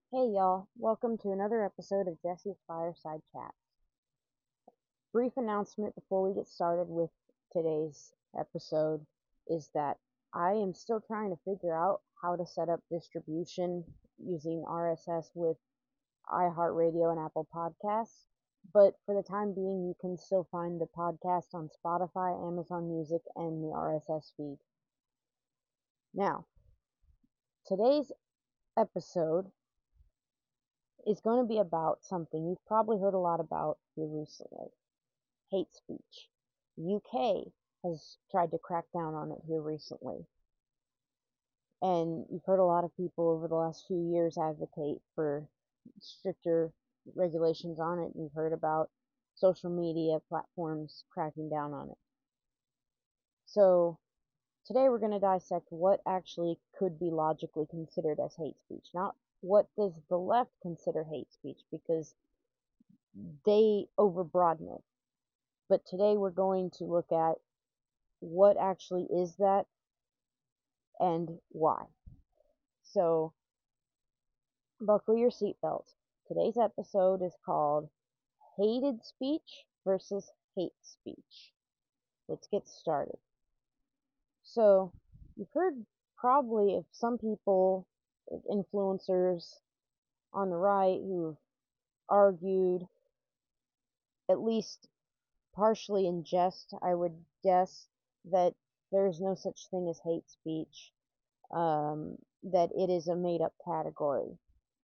Hey y'all, welcome to another episode of Jesse's Fireside Chat. Brief announcement before we get started with today's episode is that I am still trying to figure out how to set up distribution using RSS with iHeartRadio and Apple Podcasts, but for the time being, you can still find the podcast on Spotify, Amazon Music, and the RSS feed. Now, today's episode is going to be about something you've probably heard a lot about here recently: hate speech. The UK has tried to crack down on it here recently. And you've heard a lot of people over the last few years advocate for stricter regulations on it. You've heard about social media platforms cracking down on it. So today we're going to dissect what actually could be logically considered as hate speech. Not what does the left consider hate speech, because they overbroaden it. But today we're going to look at what actually is that and why. So buckle your seatbelt. Today's episode is called Hated Speech versus Hate Speech. Let's get started. So you've heard probably of some people, influencers on the right, who've argued, at least partially in jest, I would guess, that there's no such thing as hate speech, that it is a made up category.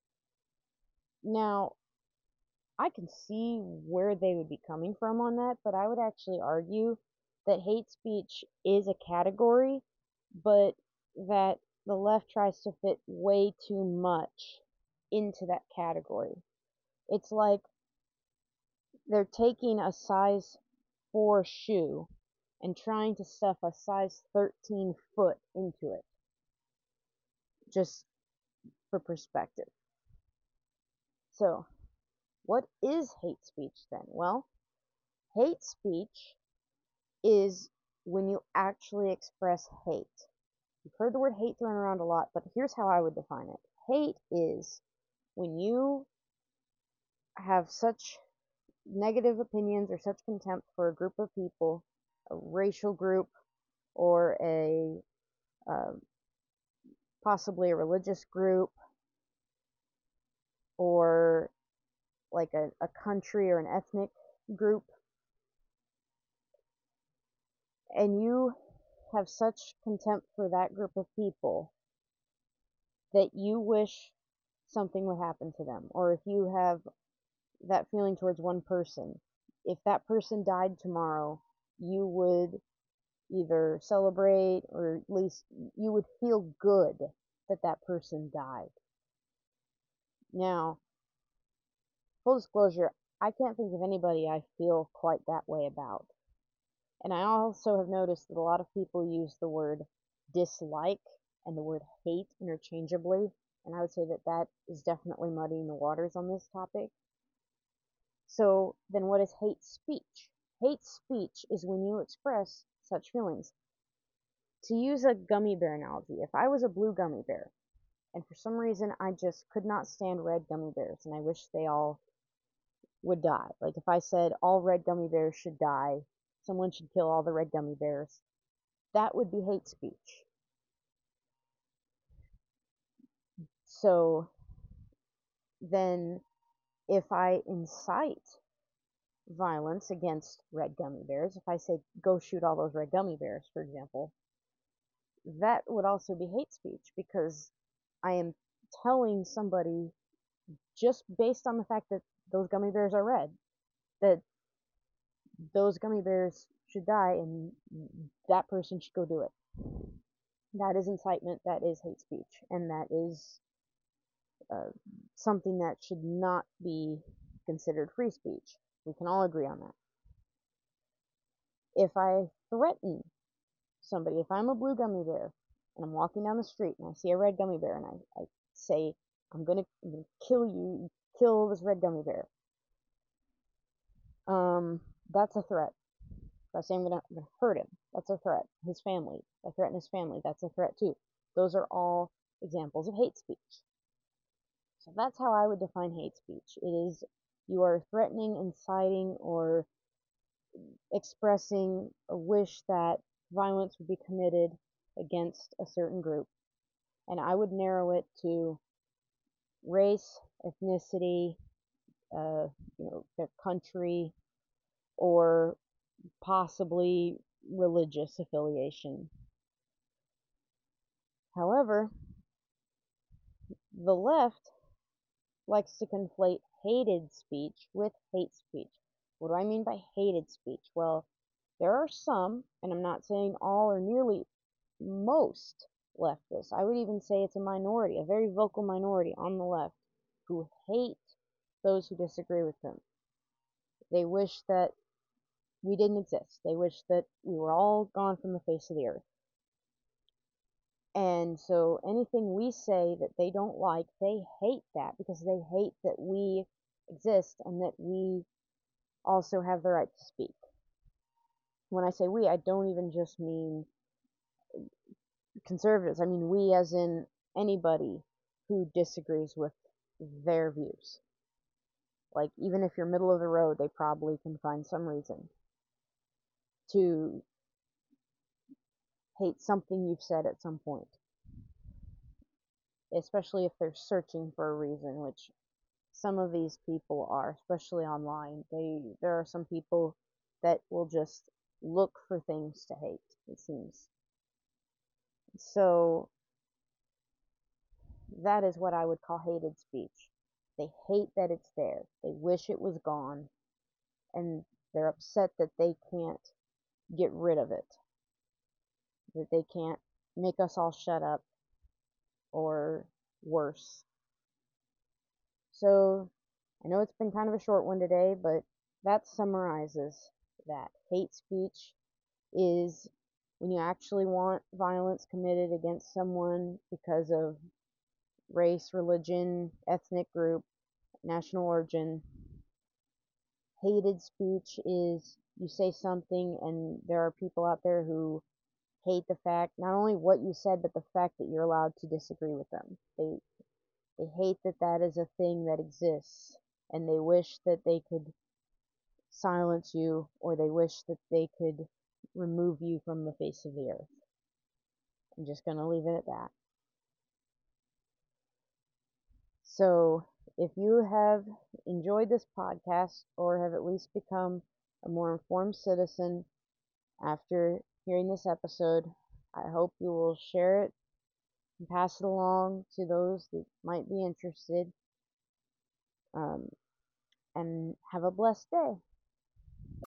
Now, I can see where they would be coming from on that, but I would actually argue that hate speech is a category, but that the left tries to fit way too much into that category. It's like they're taking a size 4 shoe and trying to stuff a size 13 foot into it, just for perspective. So, what is hate speech then? Well, hate speech is when you actually express hate. You've heard the word hate thrown around a lot, but here's how I would define it. Hate is when you have such negative opinions or such contempt for a group of people, a racial group, or a uh, possibly a religious group, or like a country or an ethnic group, and you have such contempt for that group of people that you wish something would happen to them, or if you have that feeling towards one person, if that person died tomorrow, you would either celebrate, or at least you would feel good that that person died. Now, full disclosure, I can't think of anybody I feel quite that way about. And I also have noticed that a lot of people use the word dislike and the word hate interchangeably, and I would say that that is definitely muddying the waters on this topic. So then what is hate speech? Hate speech is when you express such feelings. To use a gummy bear analogy, if I was a blue gummy bear, and for some reason I just could not stand red gummy bears, and I wish they all would die. Like if I said all red gummy bears should die, someone should kill all the red gummy bears, that would be hate speech. So then if I incite violence against red gummy bears, if I say go shoot all those red gummy bears, for example, that would also be hate speech, because I am telling somebody, just based on the fact that those gummy bears are red, that those gummy bears should die and that person should go do it. That is incitement, that is hate speech, and that is uh, something that should not be considered free speech. We can all agree on that. If I threaten somebody, if I'm a blue gummy bear and I'm walking down the street and I see a red gummy bear and I say, I'm gonna kill you, kill this red gummy bear, that's a threat. If I say I'm gonna hurt him, that's a threat. His family, if I threaten his family, that's a threat too. Those are all examples of hate speech. So that's how I would define hate speech. It is you are threatening, inciting, or expressing a wish that violence would be committed against a certain group. And I would narrow it to race, ethnicity, uh, their country, or possibly religious affiliation. However, the left likes to conflate hated speech with hate speech. What do I mean by hated speech? Well, there are some, and I'm not saying all or nearly most leftists, I would even say it's a minority, a very vocal minority on the left, who hate those who disagree with them. They wish that we didn't exist. They wish that we were all gone from the face of the earth. And so anything we say that they don't like, they hate that because they hate that we exist and that we also have the right to speak. When I say we, I don't even just mean conservatives. I mean we as in anybody who disagrees with their views. Like, even if you're middle of the road, they probably can find some reason to hate something you've said at some point. Especially if they're searching for a reason, which some of these people are, especially online. There are some people that will just look for things to hate, it seems. So that is what I would call hated speech. They hate that it's there. They wish it was gone, and they're upset that they can't get rid of it, that they can't make us all shut up, or worse. So I know it's been kind of a short one today, but that summarizes that. Hate speech is when you actually want violence committed against someone because of race, religion, ethnic group, national origin. Hated speech is you say something and there are people out there who hate the fact, not only what you said, but the fact that you're allowed to disagree with them. They hate that that is a thing that exists, and they wish that they could silence you, or they wish that they could remove you from the face of the earth. I'm just going to leave it at that. So, if you have enjoyed this podcast or have at least become a more informed citizen after hearing this episode, I hope you will share it and pass it along to those that might be interested. And have a blessed day.